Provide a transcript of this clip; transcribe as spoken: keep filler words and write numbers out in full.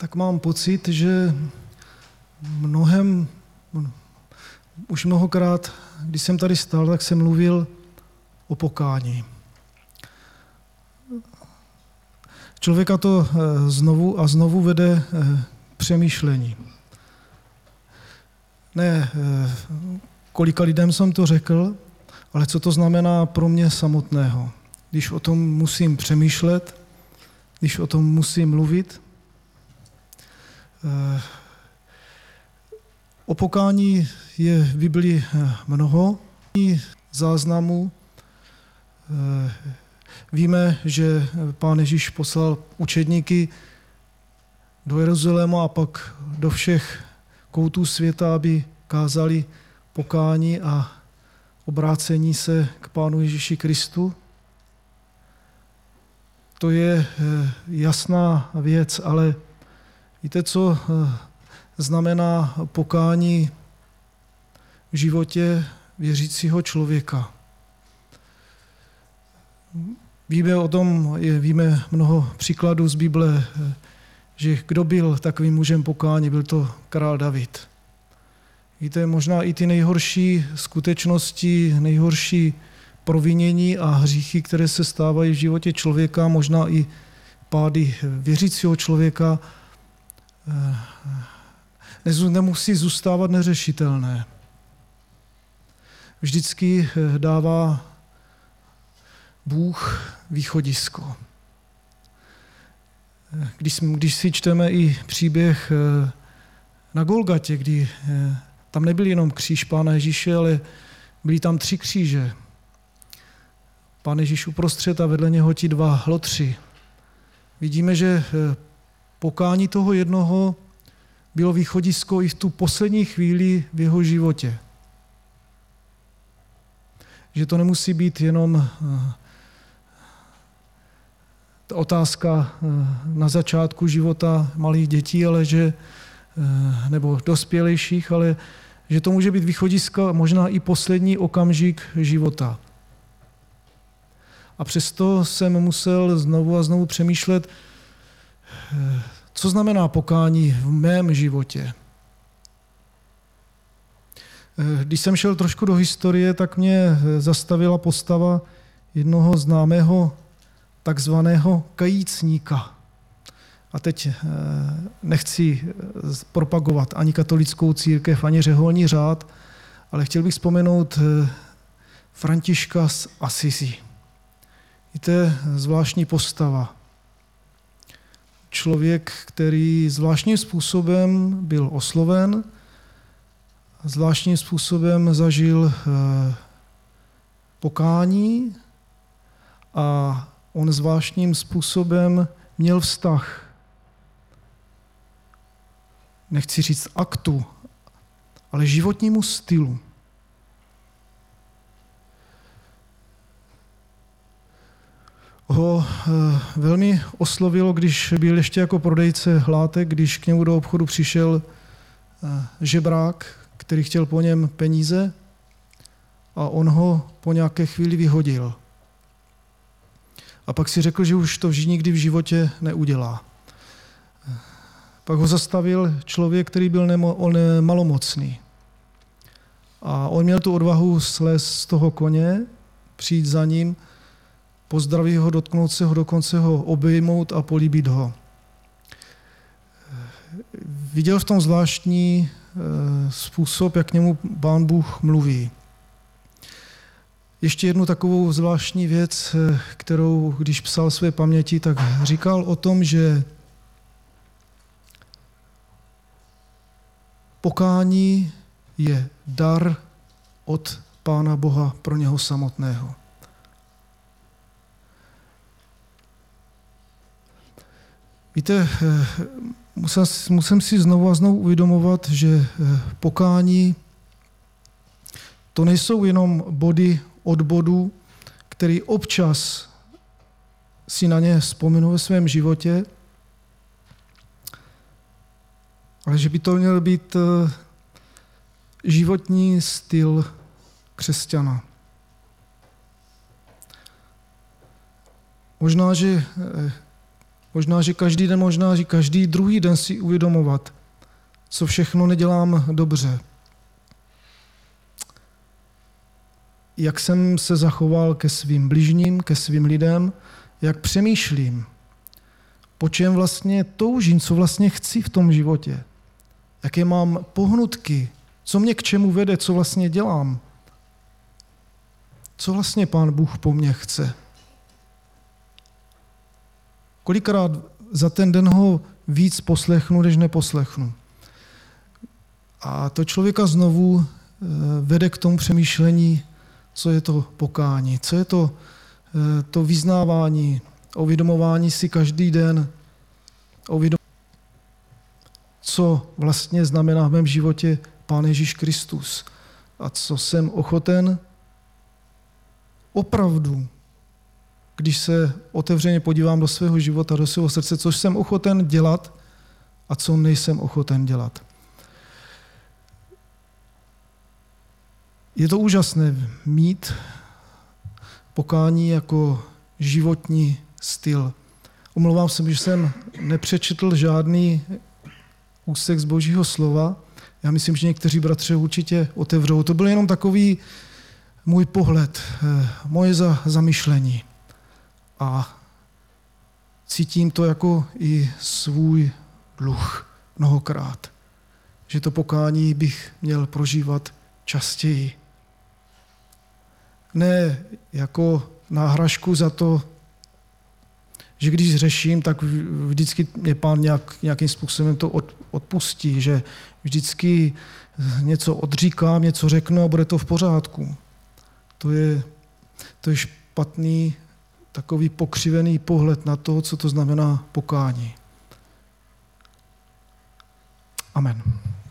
tak mám pocit, že mnohem, už mnohokrát, když jsem tady stál, tak jsem mluvil o pokání. Člověka to znovu a znovu vede k přemýšlení. Ne, kolika lidem jsem to řekl, ale co to znamená pro mě samotného. Když o tom musím přemýšlet, když o tom musím mluvit. O pokání je v Biblii mnoho záznamů. Víme, že Pán Ježíš poslal učedníky do Jeruzaléma a pak do všech koutů světa, aby kázali pokání a obrácení se k Pánu Ježíši Kristu. To je jasná věc, ale víte, co znamená pokání v životě věřícího člověka? Víme o tom, víme mnoho příkladů z Bible, že kdo byl takovým mužem pokání, byl to král David. Víte, možná i ty nejhorší skutečnosti, nejhorší provinění a hříchy, které se stávají v životě člověka, možná i pády věřícího člověka, nemusí zůstávat neřešitelné. Vždycky dává Bůh východisko. Když, když si čteme i příběh na Golgatě, kdy tam nebyl jenom kříž Pána Ježíše, ale byly tam tři kříže. Pán Ježíš uprostřed a vedle něho ti dva lotři. Vidíme, že pokání toho jednoho bylo východisko i v tu poslední chvíli v jeho životě. Že to nemusí být jenom ta otázka na začátku života malých dětí, ale že, nebo dospělejších, ale že to může být východisko možná i poslední okamžik života. A přesto jsem musel znovu a znovu přemýšlet, co znamená pokání v mém životě. Když jsem šel trošku do historie, tak mě zastavila postava jednoho známého takzvaného kajícníka. A teď nechci propagovat ani katolickou církev, ani řeholní řád, ale chtěl bych vzpomenout Františka z Assisi. Víte, zvláštní postava. Člověk, který zvláštním způsobem byl osloven, zvláštním způsobem zažil pokání a on zvláštním způsobem měl vztah. Nechci říct aktu, ale životnímu stylu. Ho velmi oslovilo, když byl ještě jako prodejce látek, když k němu do obchodu přišel žebrák, který chtěl po něm peníze a on ho po nějaké chvíli vyhodil. A pak si řekl, že už to nikdy v životě neudělá. Pak ho zastavil člověk, který byl nemo, on malomocný. A on měl tu odvahu slézt z toho koně, přijít za ním, pozdravit ho, dotknout se ho, dokonce ho obejmout a políbit ho. Viděl v tom zvláštní způsob, jak k němu Pán Bůh mluví. Ještě jednu takovou zvláštní věc, kterou, když psal své paměti, tak říkal o tom, že pokání je dar od Pána Boha pro něho samotného. Víte, musím, musím si znovu a znovu uvědomovat, že pokání to nejsou jenom body od bodu, který občas si na ně vzpomenu ve svém životě, ale že by to měl být životní styl křesťana. Možná, že Možná, že každý den, možná, že každý druhý den si uvědomovat, co všechno nedělám dobře. Jak jsem se zachoval ke svým bližním, ke svým lidem, jak přemýšlím, po čem vlastně toužím, co vlastně chci v tom životě, jaké mám pohnutky, co mě k čemu vede, co vlastně dělám, co vlastně Pán Bůh po mně chce. Kolikrát za ten den ho víc poslechnu, než neposlechnu. A to člověka znovu vede k tomu přemýšlení, co je to pokání, co je to, to vyznávání, uvědomování si každý den, co vlastně znamená v mém životě Pán Ježíš Kristus a co jsem ochoten opravdu, když se otevřeně podívám do svého života, do svého srdce, co jsem ochoten dělat a co nejsem ochoten dělat. Je to úžasné mít pokání jako životní styl. Omlouvám se, že jsem nepřečetl žádný úsek z Božího slova. Já myslím, že někteří bratři určitě otevřou. To byl jenom takový můj pohled, moje zamyšlení. A cítím to jako i svůj dluh mnohokrát. Že to pokání bych měl prožívat častěji. Ne jako náhražku za to, že když řeším, tak vždycky mě Pán nějak, nějakým způsobem to odpustí, že vždycky něco odříkám, něco řeknu a bude to v pořádku. To je, to je špatný, takový pokřivený pohled na to, co to znamená pokání. Amen.